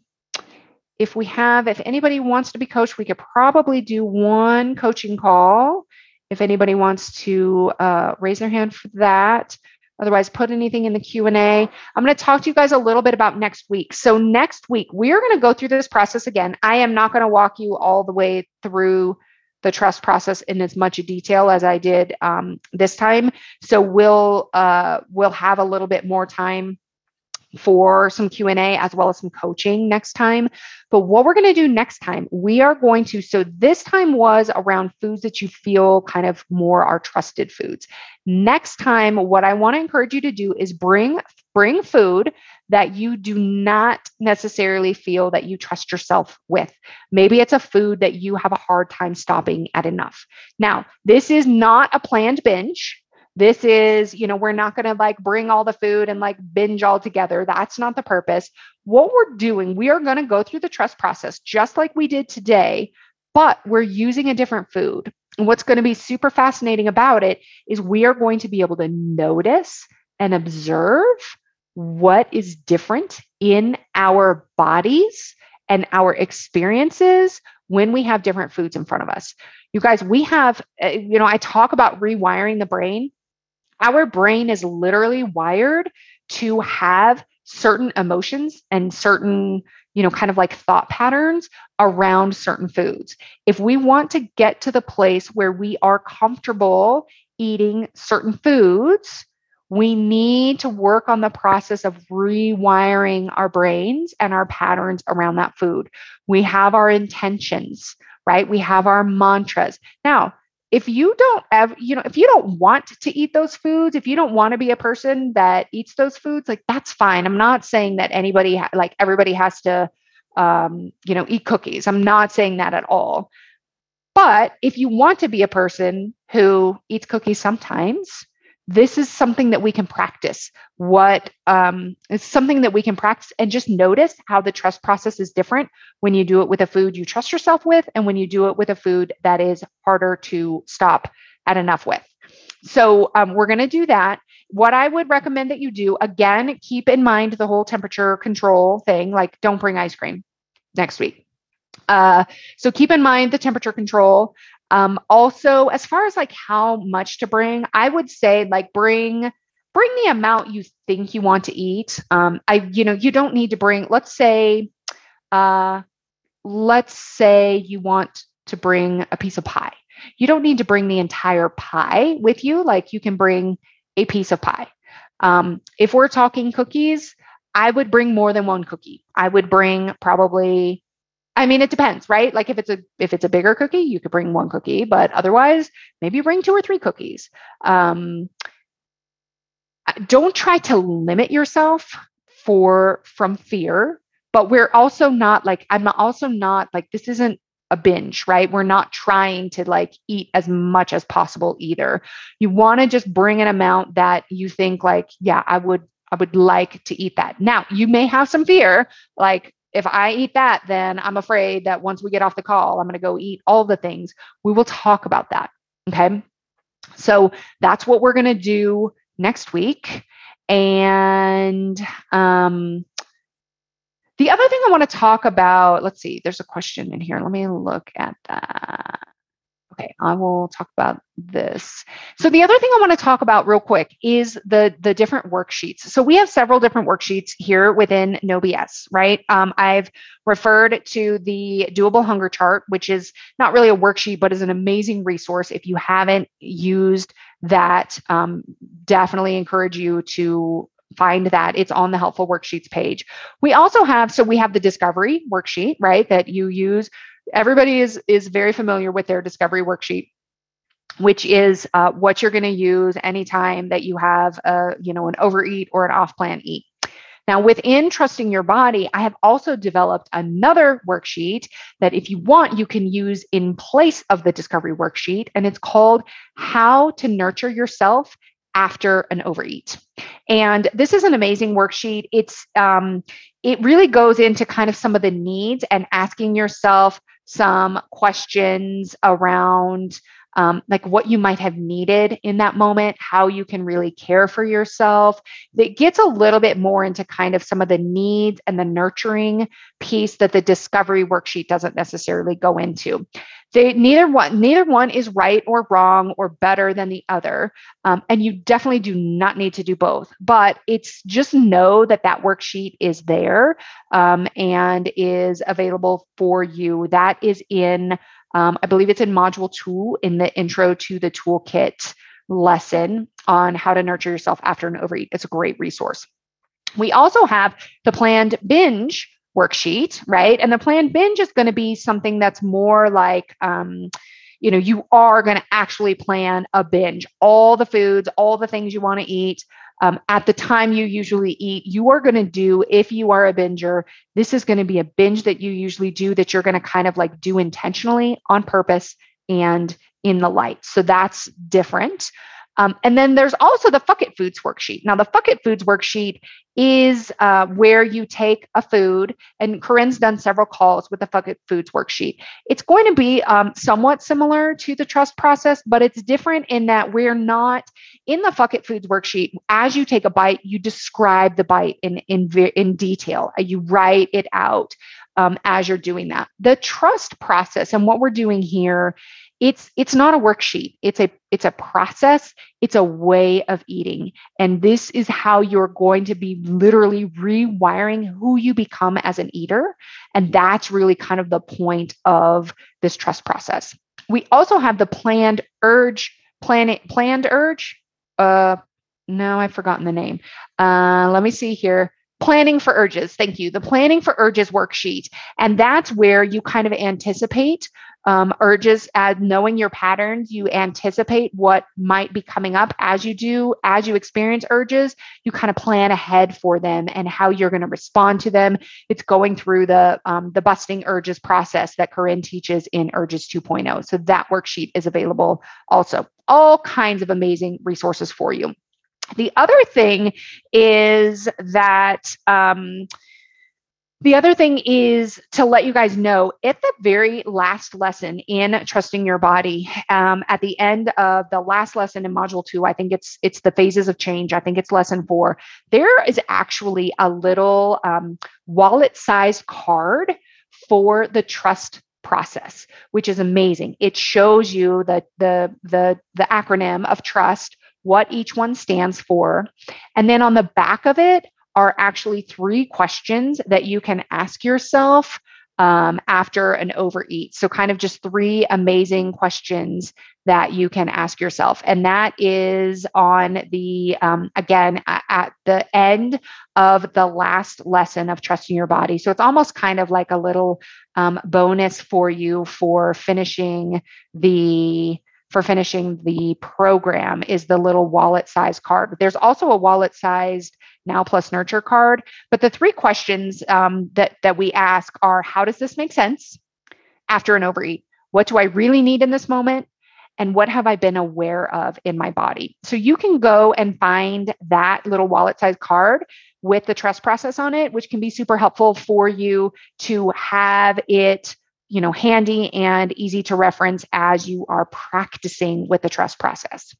[SPEAKER 1] if we have, if anybody wants to be coached, we could probably do one coaching call. If anybody wants to uh, raise their hand for that. Otherwise, put anything in the Q and A. I'm going to talk to you guys a little bit about next week. So next week, we're going to go through this process again. I am not going to walk you all the way through the trust process in as much detail as I did um, this time. So we'll uh, we'll have a little bit more time for some Q and A as well as some coaching next time. But what we're going to do next time, we are going to, so this time was around foods that you feel kind of more are trusted foods. Next time, what I want to encourage you to do is bring, bring food that you do not necessarily feel that you trust yourself with. Maybe it's a food that you have a hard time stopping at enough. Now, this is not a planned binge. This is, you know, we're not going to like bring all the food and like binge all together. That's not the purpose. What we're doing, we are going to go through the trust process just like we did today, but we're using a different food. And what's going to be super fascinating about it is we are going to be able to notice and observe what is different in our bodies and our experiences when we have different foods in front of us. You guys, we have, you know, I talk about rewiring the brain. Our brain is literally wired to have certain emotions and certain, you know, kind of like thought patterns around certain foods. If we want to get to the place where we are comfortable eating certain foods, we need to work on the process of rewiring our brains and our patterns around that food. We have our intentions, right? We have our mantras. Now, if you don't ever, you know, if you don't want to eat those foods, if you don't want to be a person that eats those foods, like that's fine. I'm not saying that anybody, ha- like everybody has to, um, you know, eat cookies. I'm not saying that at all. But if you want to be a person who eats cookies sometimes, this is something that we can practice. What um, it's something that we can practice and just notice how the trust process is different when you do it with a food you trust yourself with, and when you do it with a food that is harder to stop at enough with. So um, we're going to do that. What I would recommend that you do, again, keep in mind the whole temperature control thing. Like, don't bring ice cream next week. Uh, so keep in mind the temperature control. Um, also, as far as like how much to bring, I would say like bring bring the amount you think you want to eat. Um, I, you know, you don't need to bring. Let's say, uh, let's say you want to bring a piece of pie. You don't need to bring the entire pie with you. Like you can bring a piece of pie. Um, if we're talking cookies, I would bring more than one cookie. I would bring probably. I mean, it depends, right? Like if it's a if it's a bigger cookie, you could bring one cookie, but otherwise, maybe bring two or three cookies. Um, don't try to limit yourself for from fear, but we're also not like I'm also not like this isn't a binge, right? We're not trying to like eat as much as possible either. You want to just bring an amount that you think like, yeah, I would I would like to eat that. Now, you may have some fear, like if I eat that, then I'm afraid that once we get off the call, I'm going to go eat all the things. We will talk about that. Okay. So that's what we're going to do next week. And um, the other thing I want to talk about, let's see, there's a question in here. Let me look at that. Okay, I will talk about this. So the other thing I want to talk about real quick is the, the different worksheets. So we have several different worksheets here within No B S, right? Um, I've referred to the Doable Hunger Chart, which is not really a worksheet, but is an amazing resource. If you haven't used that, um, definitely encourage you to find that. It's on the helpful worksheets page. We also have, so we have the discovery worksheet, right, that you use. Everybody is, is very familiar with their discovery worksheet, which is uh, what you're going to use anytime that you have a, you know, an overeat or an off-plan eat. Now, within Trusting Your Body, I have also developed another worksheet that if you want, you can use in place of the discovery worksheet. And it's called How to Nurture Yourself after an overeat. And this is an amazing worksheet. It's um, it really goes into kind of some of the needs and asking yourself some questions around um, like what you might have needed in that moment, how you can really care for yourself. It gets a little bit more into kind of some of the needs and the nurturing piece that the discovery worksheet doesn't necessarily go into. They neither one neither one is right or wrong or better than the other, um, and you definitely do not need to do both. But it's just know that that worksheet is there um, and is available for you. That is in, um, I believe it's in module two in the intro to the toolkit lesson on how to nurture yourself after an overeat. It's a great resource. We also have the planned binge worksheet, right? And the planned binge is going to be something that's more like, um, you know, you are going to actually plan a binge, all the foods, all the things you want to eat um, at the time you usually eat. You are going to do, if you are a binger, this is going to be a binge that you usually do that you're going to kind of like do intentionally on purpose and in the light. So that's different. Um, and then there's also the Fuck It Foods worksheet. Now, the Fuck It Foods worksheet is uh, where you take a food, and Corinne's done several calls with the Fuck It Foods worksheet. It's going to be um, somewhat similar to the trust process, but it's different in that we're not in the Fuck It Foods worksheet. As you take a bite, you describe the bite in in in detail. You write it out um, as you're doing that. The trust process and what we're doing here. It's it's not a worksheet. It's a it's a process. It's a way of eating. And this is how you're going to be literally rewiring who you become as an eater. And that's really kind of the point of this trust process. We also have the planned urge, plan, planned urge. Uh, no, I've forgotten the name. Uh, let me see here. Planning for urges. Thank you. The planning for urges worksheet. And that's where you kind of anticipate um, urges, as knowing your patterns, you anticipate what might be coming up as you do, as you experience urges, you kind of plan ahead for them and how you're going to respond to them. It's going through the, um, the busting urges process that Corinne teaches in Urges two point oh. So that worksheet is available also. All kinds of amazing resources for you. The other thing is that, um, the other thing is to let you guys know at the very last lesson in Trusting Your Body, um, at the end of the last lesson in module two, I think it's it's the phases of change. I think it's lesson four. There is actually a little um, wallet-sized card for the trust process, which is amazing. It shows you the the the the acronym of trust, what each one stands for, and then on the back of it are actually three questions that you can ask yourself um, after an overeat. So kind of just three amazing questions that you can ask yourself. And that is on the, um, again, at the end of the last lesson of Trusting Your Body. So it's almost kind of like a little um, bonus for you for finishing the for finishing the program is the little wallet-sized card. But there's also a wallet-sized Now Plus Nurture card. But the three questions um, that, that we ask are, how does this make sense after an overeat? What do I really need in this moment? And what have I been aware of in my body? So you can go and find that little wallet-sized card with the trust process on it, which can be super helpful for you to have it you know, handy and easy to reference as you are practicing with the trust process.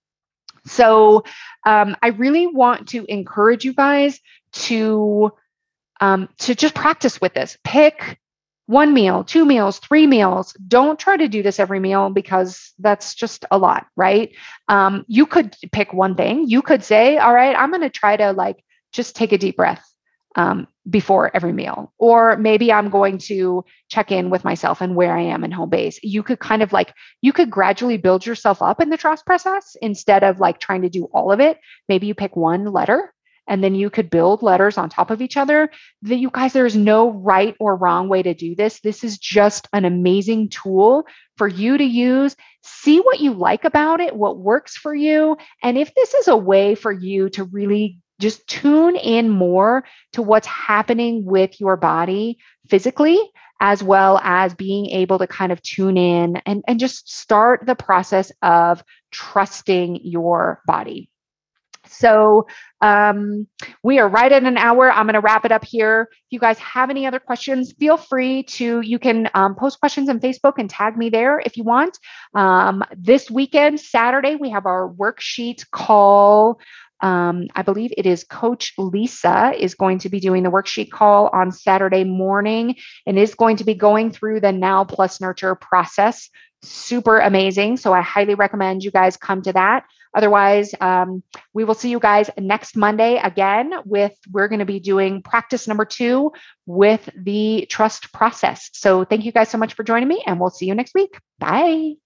[SPEAKER 1] So um, I really want to encourage you guys to, um, to just practice with this. Pick one meal, two meals, three meals. Don't try to do this every meal because that's just a lot, right? Um, you could pick one thing. You could say, all right, I'm going to try to like, just take a deep breath. Um, before every meal, or maybe I'm going to check in with myself and where I am in home base. You could kind of like, you could gradually build yourself up in the trust process instead of like trying to do all of it. Maybe you pick one letter and then you could build letters on top of each other. That you guys, there's no right or wrong way to do this. This is just an amazing tool for you to use. See what you like about it, what works for you. And if this is a way for you to really just tune in more to what's happening with your body physically, as well as being able to kind of tune in and, and just start the process of trusting your body. So um, we are right at an hour. I'm going to wrap it up here. If you guys have any other questions, feel free to, you can um, post questions on Facebook and tag me there if you want. Um, this weekend, Saturday, we have our worksheet call. Um, I believe it is Coach Lisa is going to be doing the worksheet call on Saturday morning and is going to be going through the Now Plus Nurture process. Super amazing. So I highly recommend you guys come to that. Otherwise, um, we will see you guys next Monday again with, we're going to be doing practice number two with the trust process. So thank you guys so much for joining me, and we'll see you next week. Bye.